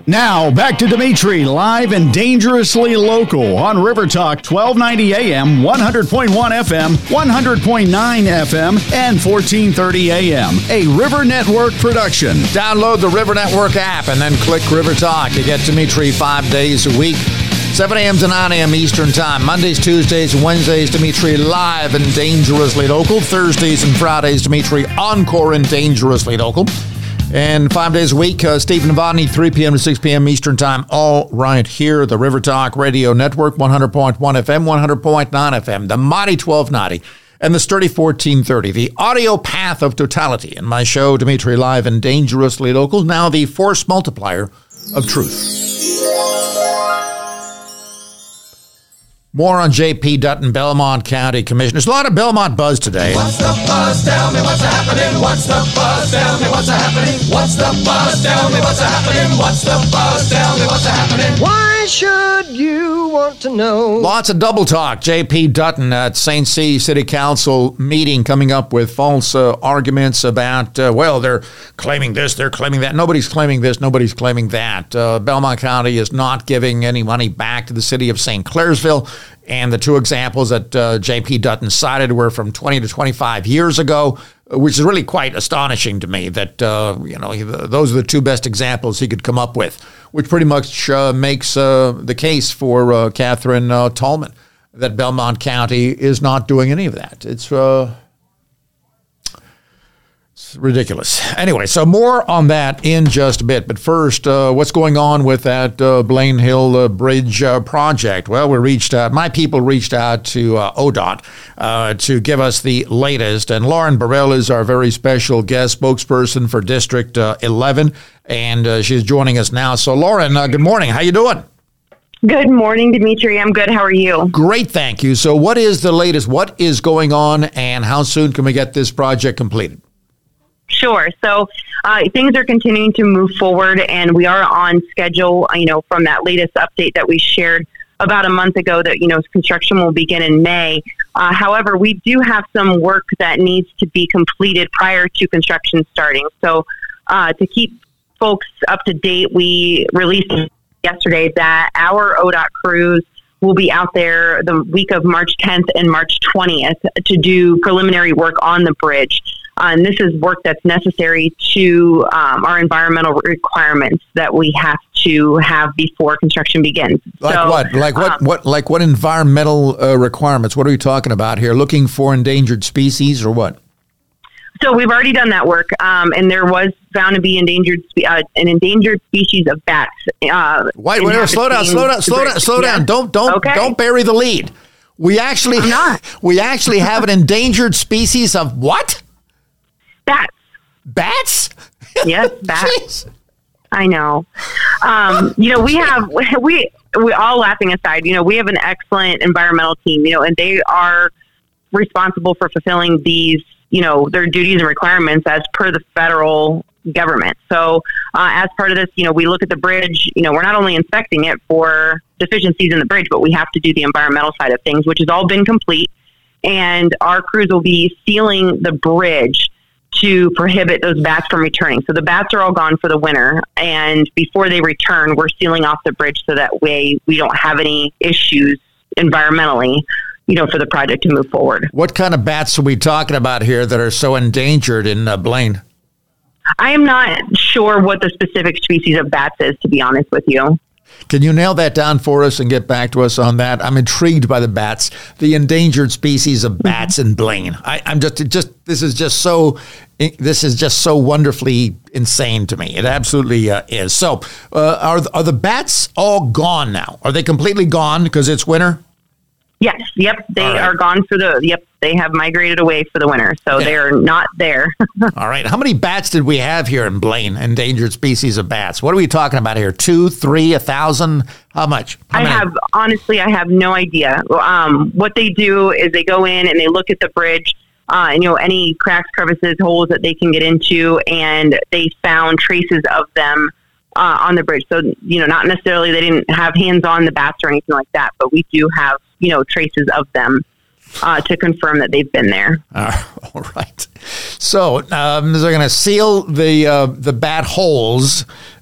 Now, back to Dimitri, live and dangerously local on River Talk, 1290 AM, 100.1 FM, 100.9 FM, and 1430 AM. A River Network production. Download the River Network app and then click River Talk to get Dimitri 5 days a week. 7 a.m. to 9 a.m. Eastern Time. Mondays, Tuesdays, and Wednesdays, Dimitri live and dangerously local. Thursdays and Fridays, Dimitri encore and dangerously local. And 5 days a week, Steve Novotny, 3 p.m. to 6 p.m. Eastern Time, all right here, the River Talk Radio Network, 100.1 FM, 100.9 FM, the Mighty 1290, and the Sturdy 1430, the audio path of totality. And my show, Dimitri Live and Dangerously Local, now the force multiplier of truth. More on J.P. Dutton, Belmont County Commissioner. There's a lot of Belmont buzz today. What's the buzz? Tell me what's happening. What's the buzz? Tell me what's happening. What's the buzz? Tell me what's happening. What's the buzz? Tell me what's happening. Why should you want to know? Lots of double talk. J.P. Dutton at St. C. City Council meeting coming up with false arguments about, they're claiming this, they're claiming that. Nobody's claiming this, nobody's claiming that. Belmont County is not giving any money back to the city of St. Clairsville. And the two examples that J.P. Dutton cited were from 20 to 25 years ago, which is really quite astonishing to me that, those are the two best examples he could come up with, which pretty much makes the case for Catherine Tallman, that Belmont County is not doing any of that. It's ridiculous. Anyway, so more on that in just a bit. But first, what's going on with that Blaine Hill Bridge project? Well, my people reached out to ODOT to give us the latest. And Lauren Burrell is our very special guest spokesperson for District 11. And she's joining us now. So, Lauren, good morning. How you doing? Good morning, Dimitri. I'm good. How are you? Great, thank you. So what is the latest? What is going on? And how soon can we get this project completed? Sure. So things are continuing to move forward, and we are on schedule, from that latest update that we shared about a month ago that, construction will begin in May. However, we do have some work that needs to be completed prior to construction starting. So to keep folks up to date, we released yesterday that our ODOT crews will be out there the week of March 10th and March 20th to do preliminary work on the bridge. And this is work that's necessary to our environmental requirements that we have to have before construction begins. What environmental requirements? What are we talking about here? Looking for endangered species or what? So we've already done that work, and there was found to be an endangered species of bats. Slow down. Don't bury the lead. We actually have an endangered species of what? Bats. Bats? Yes, bats. I know. We all laughing aside, we have an excellent environmental team, and they are responsible for fulfilling these, their duties and requirements as per the federal government. So as part of this, we look at the bridge, we're not only inspecting it for deficiencies in the bridge, but we have to do the environmental side of things, which has all been complete. And our crews will be sealing the bridge to prohibit those bats from returning. So the bats are all gone for the winter, and before they return, we're sealing off the bridge so that way we don't have any issues environmentally, for the project to move forward. What kind of bats are we talking about here that are so endangered in Blaine? I am not sure what the specific species of bats is, to be honest with you. Can you nail that down for us and get back to us on that? I'm intrigued by the bats, the endangered species of bats in Blaine. This is just so wonderfully insane to me. It absolutely is. So, are the bats all gone now? Are they completely gone because it's winter? Yes. Yep. They are gone they have migrated away for the winter. So they're not there. All right. How many bats did we have here in Blaine? Endangered species of bats. What are we talking about here? 2, 3, 1,000? How much? I have no idea. What they do is they go in and they look at the bridge, any cracks, crevices, holes that they can get into, and they found traces of them on the bridge. So, not necessarily they didn't have hands on the bats or anything like that, but we do have, traces of them to confirm that they've been there. All right. So they're going to seal the bat holes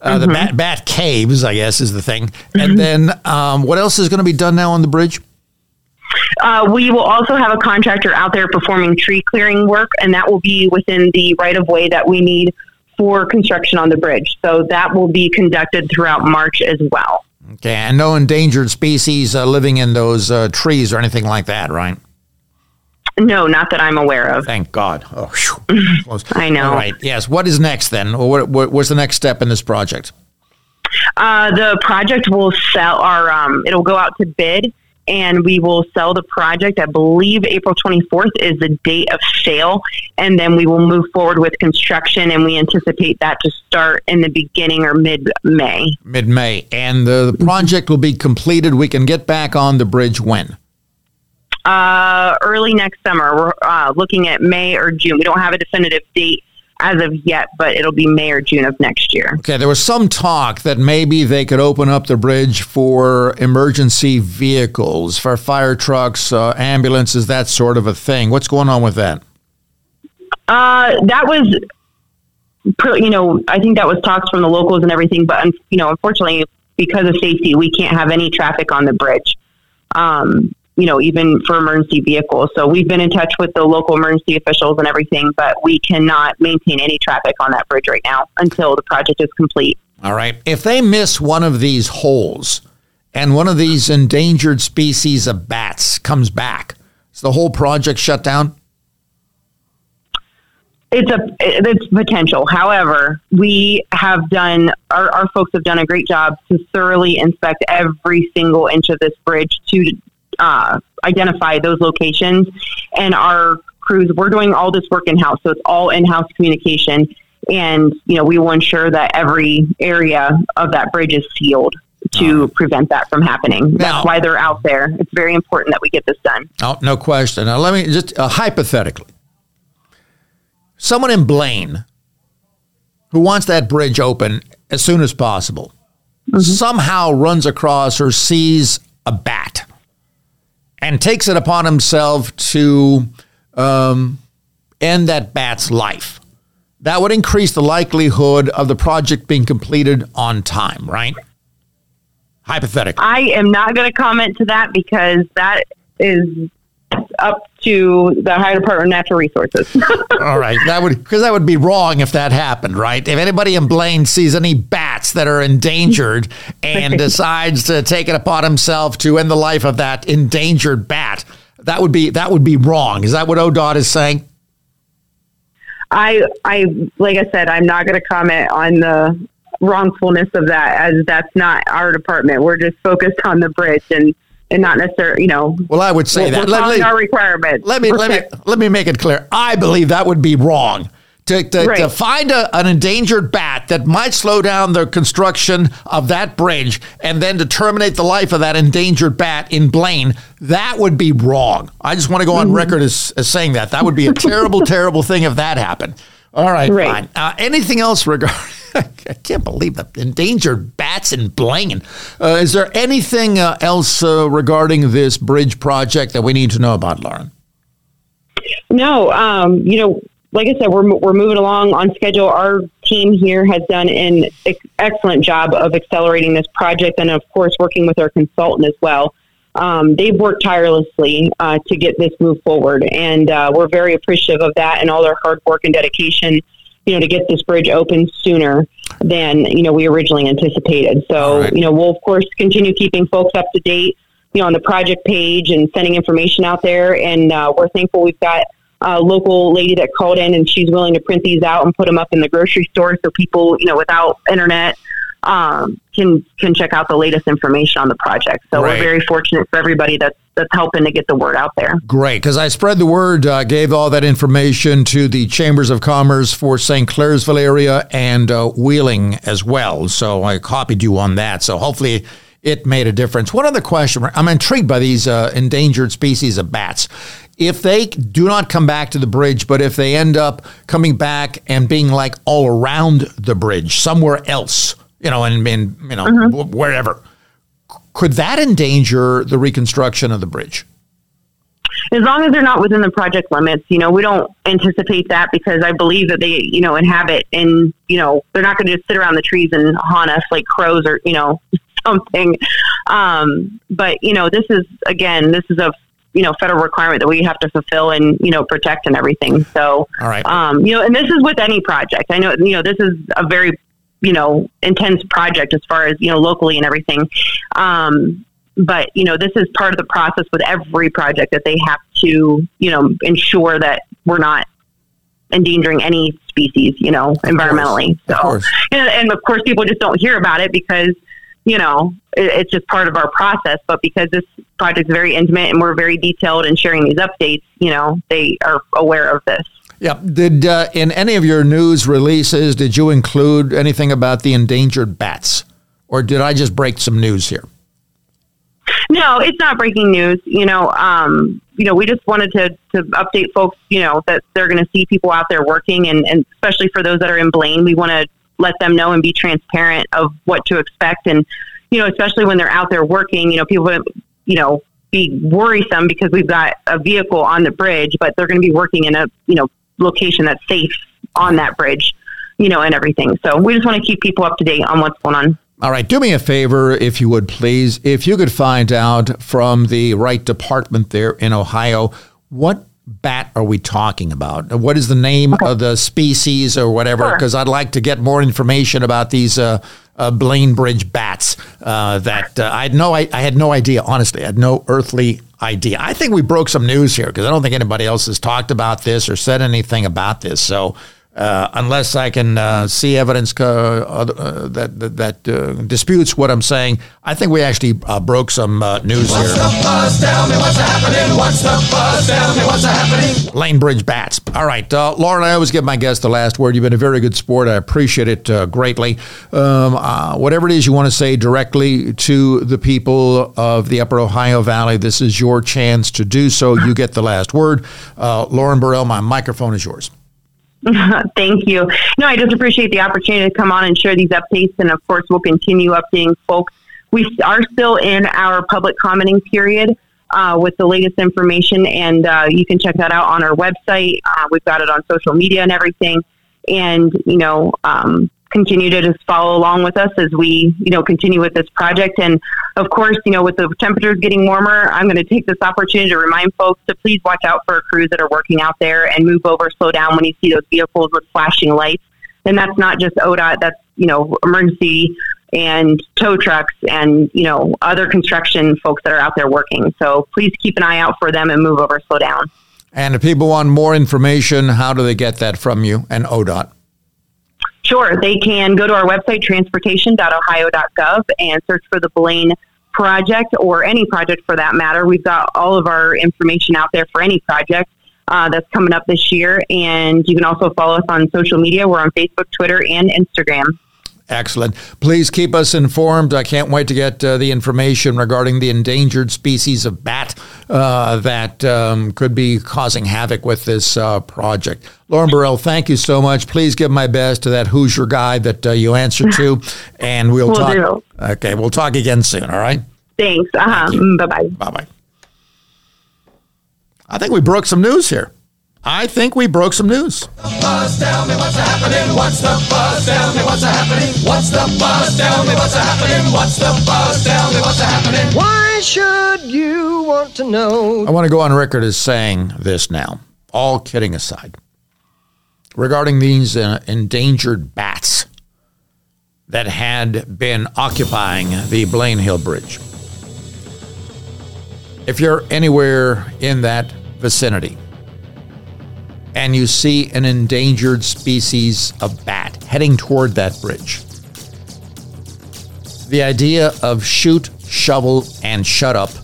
the bat caves, I guess, is the thing. And then what else is going to be done now on the bridge? We will also have a contractor out there performing tree clearing work, and that will be within the right-of-way that we need for construction on the bridge. So that will be conducted throughout March as well. Okay, and no endangered species living in those trees or anything like that, right? No, not that I'm aware of. Thank God. Oh, I know. All right. Yes. What is next then? What's the next step in this project? The project will sell it'll go out to bid, and we will sell the project. I believe April 24th is the date of sale, and then we will move forward with construction, and we anticipate that to start in the beginning or mid-May. Mid-May. And the project will be completed. We can get back on the bridge when? Early next summer. We're looking at May or June. We don't have a definitive date as of yet, but it'll be May or June of next year. Okay, there was some talk that maybe they could open up the bridge for emergency vehicles, for fire trucks, ambulances, that sort of a thing. What's going on with that? That was, I think that was talks from the locals and everything, but, unfortunately, because of safety, we can't have any traffic on the bridge. Even for emergency vehicles. So we've been in touch with the local emergency officials and everything, but we cannot maintain any traffic on that bridge right now until the project is complete. All right. If they miss one of these holes and one of these endangered species of bats comes back, is the whole project shut down? It's potential. However, we have done, our folks have done a great job to thoroughly inspect every single inch of this bridge to identify those locations, and our crews, we're doing all this work in-house, so it's all in-house communication, and we will ensure that every area of that bridge is sealed to prevent that from happening. That's why they're out there. It's very important that we get this done. Oh, no question. Now let me just hypothetically, someone in Blaine who wants that bridge open as soon as possible somehow runs across or sees a bat and takes it upon himself to end that bat's life. That would increase the likelihood of the project being completed on time, right? Hypothetically. I am not going to comment to that because that is up to the Ohio Department of Natural Resources. All right. That would be wrong if that happened, right? If anybody in Blaine sees any bats that are endangered and decides to take it upon himself to end the life of that endangered bat, that would be wrong. Is that what ODOT is saying? I like I said, I'm not going to comment on the wrongfulness of that, as that's not our department. We're just focused on the bridge and not necessarily, Well, I would say that. Our requirements. Let me make it clear. I believe that would be wrong. To find an endangered bat that might slow down the construction of that bridge and then to terminate the life of that endangered bat in Blaine, that would be wrong. I just want to go on record as saying that. That would be a terrible, terrible thing if that happened. All right, fine. Anything else regarding... I can't believe the endangered bats in Blaine. Is there anything else regarding this bridge project that we need to know about, Lauren? No, like I said, we're moving along on schedule. Our team here has done an excellent job of accelerating this project, and of course, working with our consultant as well. They've worked tirelessly to get this moved forward, and we're very appreciative of that and all their hard work and dedication, to get this bridge open sooner than, we originally anticipated. So, right. We'll of course continue keeping folks up to date, on the project page and sending information out there. And we're thankful we've got a local lady that called in, and she's willing to print these out and put them up in the grocery store so people, without internet, can check out the latest information on the project. So We're very fortunate for everybody that's helping to get the word out there. Great, because I spread the word, gave all that information to the Chambers of Commerce for St. Clairsville area and Wheeling as well. So I copied you on that. So hopefully it made a difference. One other question. I'm intrigued by these endangered species of bats. If they do not come back to the bridge, but if they end up coming back and being like all around the bridge, somewhere else, wherever, could that endanger the reconstruction of the bridge? as long as they're not within the project limits, we don't anticipate that, because I believe that they, inhabit, and, they're not going to just sit around the trees and haunt us like crows or, something. But, this is a, federal requirement that we have to fulfill and, protect and everything. So, all right. And this is with any project. I know, this is a very, intense project as far as, locally and everything. But, this is part of the process with every project, that they have to, ensure that we're not endangering any species, environmentally. So, and of course people just don't hear about it because, it's just part of our process. But because this project is very intimate and we're very detailed in sharing these updates, they are aware of this. Yeah. Did in any of your news releases, did you include anything about the endangered bats? Or did I just break some news here? No, it's not breaking news. We just wanted to update folks, that they're going to see people out there working, and especially for those that are in Blaine, we want to let them know and be transparent of what to expect. And, especially when they're out there working, people wouldn't, be worrisome because we've got a vehicle on the bridge, but they're going to be working in a, location that's safe on that bridge, and everything. So we just want to keep people up to date on what's going on. All right. Do me a favor, if you would, please. If you could find out from the right department there in Ohio, what bat are we talking about? What is the name of the species or whatever? Because I'd like to get more information about these Blaine Bridge bats that I had no idea, honestly. I had no earthly idea. I think we broke some news here because I don't think anybody else has talked about this or said anything about this. So unless I can see evidence that disputes what I'm saying, I think we actually broke some news here. What's the buzz? Tell me what's happening. What's the buzz? Tell me what's happening. Blaine Bridge bats. All right, Lauren, I always give my guests the last word. You've been a very good sport. I appreciate it greatly. Whatever it is you want to say directly to the people of the Upper Ohio Valley, this is your chance to do so. You get the last word. Lauren Burrell, my microphone is yours. Thank you. No, I just appreciate the opportunity to come on and share these updates. And of course, we'll continue updating folks. We are still in our public commenting period with the latest information. And you can check that out on our website. We've got it on social media and everything. And, continue to just follow along with us as we, continue with this project. And of course, with the temperatures getting warmer, I'm going to take this opportunity to remind folks to please watch out for crews that are working out there and move over, slow down when you see those vehicles with flashing lights. And that's not just ODOT, that's, emergency and tow trucks and, other construction folks that are out there working. So please keep an eye out for them and move over, slow down. And if people want more information, how do they get that from you and ODOT? Sure. They can go to our website, transportation.ohio.gov, and search for the Blaine project, or any project for that matter. We've got all of our information out there for any project that's coming up this year. And you can also follow us on social media. We're on Facebook, Twitter, and Instagram. Excellent. Please keep us informed. I can't wait to get the information regarding the endangered species of bat that could be causing havoc with this project. Lauren Burrell, thank you so much. Please give my best to that Hoosier guy that you answered to, and we'll talk. Do. Okay, we'll talk again soon, all right? Thanks. Bye-bye. Bye-bye. I think we broke some news here. What's the buzz? Tell me what's happening. What's the buzz? Tell me what's happening. What's the buzz? Tell me what's happening. What's the buzz? Tell me what's happening. Why should you want to know? I want to go on record as saying this now, all kidding aside, regarding these endangered bats that had been occupying the Blaine Hill Bridge. If you're anywhere in that vicinity, and you see an endangered species of bat heading toward that bridge, the idea of shoot, shovel, and shut up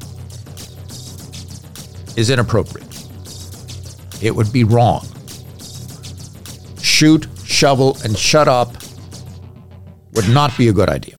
is inappropriate. It would be wrong. Shoot, shovel, and shut up would not be a good idea.